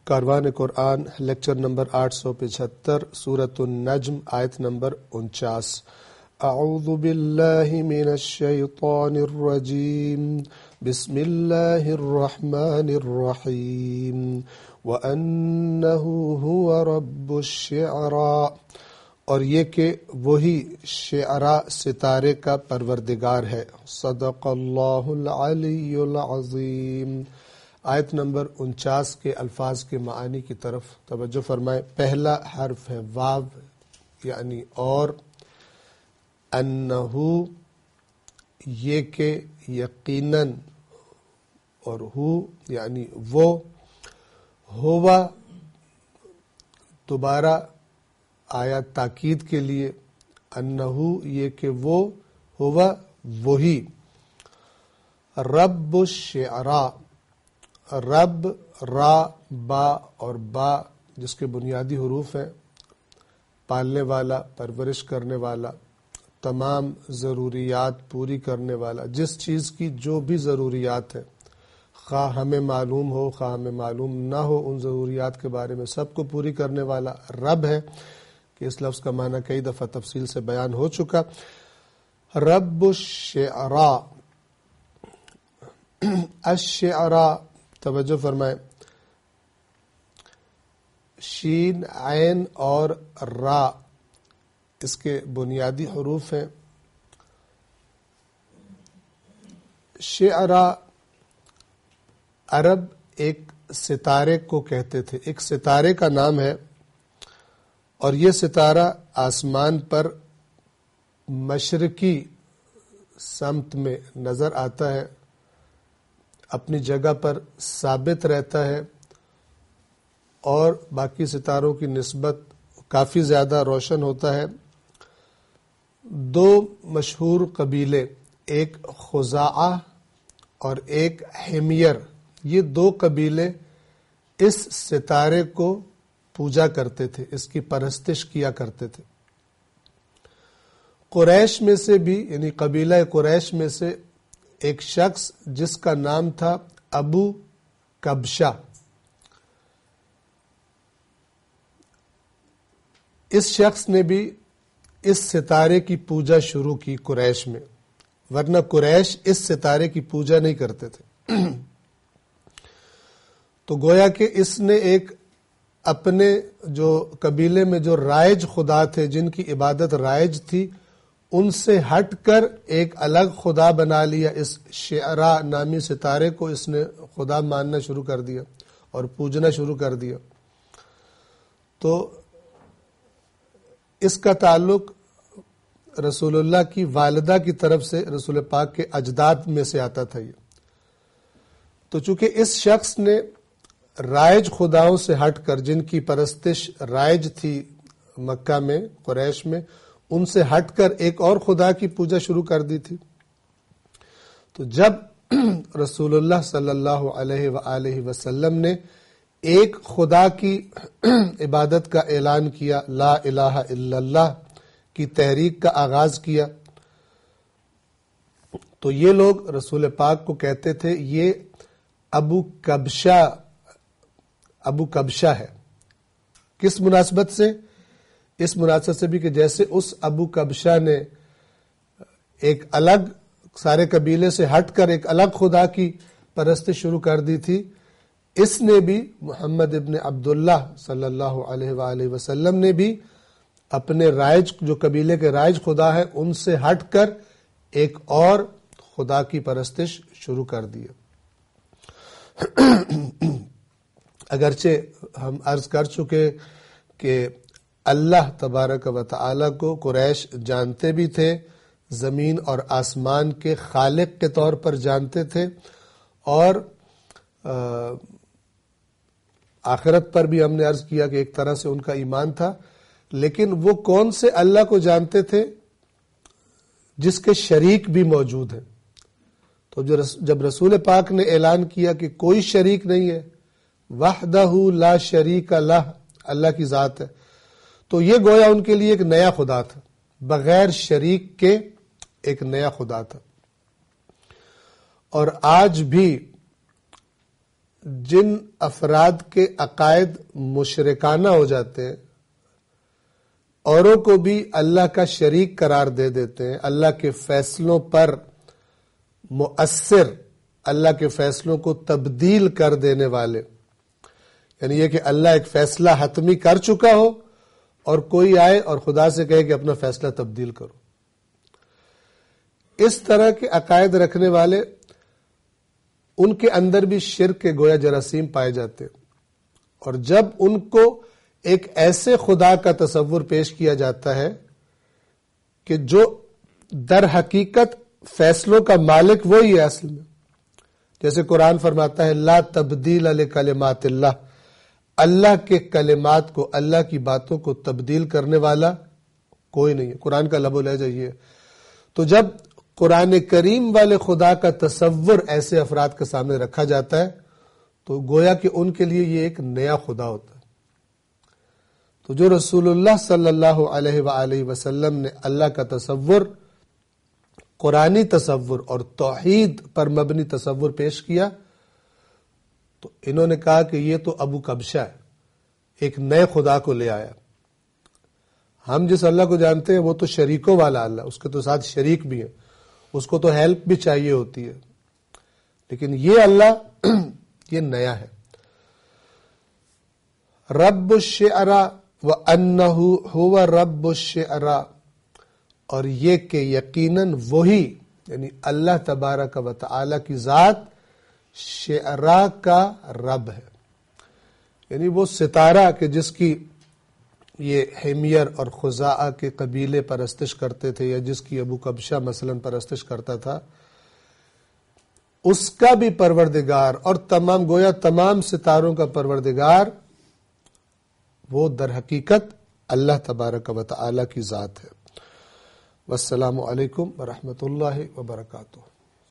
کاروان قرآن lecture number 875 سورۃ النجم آیت number 49۔ اعوذ باللہ من الشیطان الرجیم بسم اللہ الرحمن الرحیم وَأَنَّهُ هُوَ رَبُّ الشِّعْرَاءِ، اور یہ کہ وہی شعراء ستارے کا پروردگار ہے۔ صدق اللہ العلی العظیم۔ آیت نمبر 49 کے الفاظ کے معانی کی طرف توجہ فرمائیں۔ پہلا حرف ہے واو یعنی اور، انہو یہ کہ یقیناً، اور ہو یعنی وہ، ہوا دوبارہ آیا تاکید کے لیے، انہو یہ کہ وہ، ہوا وہی، رب الشعراء، رب را با اور با جس کے بنیادی حروف ہیں، پالنے والا، پرورش کرنے والا، تمام ضروریات پوری کرنے والا، جس چیز کی جو بھی ضروریات ہیں، خواہ ہمیں معلوم ہو خواہ ہمیں معلوم نہ ہو، ان ضروریات کے بارے میں سب کو پوری کرنے والا رب ہے، کہ اس لفظ کا معنی کئی دفعہ تفصیل سے بیان ہو چکا۔ رب الشعراء، الشعراء توجہ فرمائیں، شین عین اور را اس کے بنیادی حروف ہیں۔ شعراء عرب ایک ستارے کو کہتے تھے، ایک ستارے کا نام ہے، اور یہ ستارہ آسمان پر مشرقی سمت میں نظر آتا ہے، اپنی جگہ پر ثابت رہتا ہے، اور باقی ستاروں کی نسبت کافی زیادہ روشن ہوتا ہے۔ دو مشہور قبیلے، ایک خزاعہ اور ایک حمیر، یہ دو قبیلے اس ستارے کو پوجا کرتے تھے، اس کی پرستش کیا کرتے تھے۔ قریش میں سے بھی، یعنی قبیلہ قریش میں سے ایک شخص جس کا نام تھا ابو کبشہ، اس شخص نے بھی اس ستارے کی پوجا شروع کی قریش میں، ورنہ قریش اس ستارے کی پوجا نہیں کرتے تھے۔ تو گویا کہ اس نے ایک اپنے جو قبیلے میں جو رائج خدا تھے، جن کی عبادت رائج تھی، ان سے ہٹ کر ایک الگ خدا بنا لیا۔ اس شعراء نامی ستارے کو اس نے خدا ماننا شروع کر دیا اور پوجنا شروع کر دیا۔ تو اس کا تعلق رسول اللہ کی والدہ کی طرف سے رسول پاک کے اجداد میں سے آتا تھا۔ یہ تو چونکہ اس شخص نے رائج خداؤں سے ہٹ کر، جن کی پرستش رائج تھی مکہ میں، قریش میں، ان سے ہٹ کر ایک اور خدا کی پوجا شروع کر دی تھی۔ تو جب رسول اللہ صلی اللہ علیہ وآلہ وسلم نے ایک خدا کی عبادت کا اعلان کیا، لا الہ الا اللہ کی تحریک کا آغاز کیا، تو یہ لوگ رسول پاک کو کہتے تھے یہ ابو کبشہ ہے۔ کس مناسبت سے؟ اس مناسبت سے بھی کہ جیسے اس ابو کبشہ نے ایک الگ، سارے قبیلے سے ہٹ کر ایک الگ خدا کی پرستش شروع کر دی تھی، اس نے بھی، محمد ابن عبداللہ صلی اللہ علیہ وآلہ وسلم نے بھی اپنے رائج، جو قبیلے کے رائج خدا ہے، ان سے ہٹ کر ایک اور خدا کی پرستش شروع کر دی۔ اگرچہ ہم عرض کر چکے کہ اللہ تبارک و تعالی کو قریش جانتے بھی تھے، زمین اور آسمان کے خالق کے طور پر جانتے تھے، اور آخرت پر بھی ہم نے عرض کیا کہ ایک طرح سے ان کا ایمان تھا، لیکن وہ کون سے اللہ کو جانتے تھے؟ جس کے شریک بھی موجود ہیں۔ تو جب رسول پاک نے اعلان کیا کہ کوئی شریک نہیں ہے، وحدہ لا شریک لہ، اللہ کی ذات ہے، تو یہ گویا ان کے لیے ایک نیا خدا تھا، بغیر شریک کے ایک نیا خدا تھا۔ اور آج بھی جن افراد کے عقائد مشرکانہ ہو جاتے ہیں، اوروں کو بھی اللہ کا شریک قرار دے دیتے ہیں، اللہ کے فیصلوں پر مؤثر، اللہ کے فیصلوں کو تبدیل کر دینے والے، یعنی یہ کہ اللہ ایک فیصلہ حتمی کر چکا ہو اور کوئی آئے اور خدا سے کہے کہ اپنا فیصلہ تبدیل کرو، اس طرح کے عقائد رکھنے والے، ان کے اندر بھی شرک کے گویا جراثیم پائے جاتے، اور جب ان کو ایک ایسے خدا کا تصور پیش کیا جاتا ہے کہ جو در حقیقت فیصلوں کا مالک وہی ہے اصل میں، جیسے قرآن فرماتا ہے لا تبدیل لکلمات اللہ، اللہ کے کلمات کو، اللہ کی باتوں کو تبدیل کرنے والا کوئی نہیں ہے، قرآن کا لب و لہجہ یہ ہے۔ تو جب قرآن کریم والے خدا کا تصور ایسے افراد کے سامنے رکھا جاتا ہے تو گویا کہ ان کے لیے یہ ایک نیا خدا ہوتا ہے۔ تو جو رسول اللہ صلی اللہ علیہ وآلہ وسلم نے اللہ کا تصور، قرآنی تصور اور توحید پر مبنی تصور پیش کیا، تو انہوں نے کہا کہ یہ تو ابو کبشہ ہے، ایک نئے خدا کو لے آیا۔ ہم جس اللہ کو جانتے ہیں وہ تو شریکوں والا اللہ، اس کے تو ساتھ شریک بھی ہیں، اس کو تو ہیلپ بھی چاہیے ہوتی ہے، لیکن یہ اللہ یہ نیا ہے۔ رب الشعراء وَأَنَّهُ هُوَ رَبُّ الشِّعْرَى، اور یہ کہ یقیناً وہی یعنی اللہ تبارک و تعالی کی ذات شعراء کا رب ہے، یعنی وہ ستارہ کہ جس کی یہ حمیر اور خزاعہ کے قبیلے پرستش کرتے تھے، یا جس کی ابو کبشہ مثلا پرستش کرتا تھا، اس کا بھی پروردگار اور تمام گویا تمام ستاروں کا پروردگار وہ در حقیقت اللہ تبارک و تعالی کی ذات ہے۔ والسلام علیکم ورحمۃ اللہ وبرکاتہ۔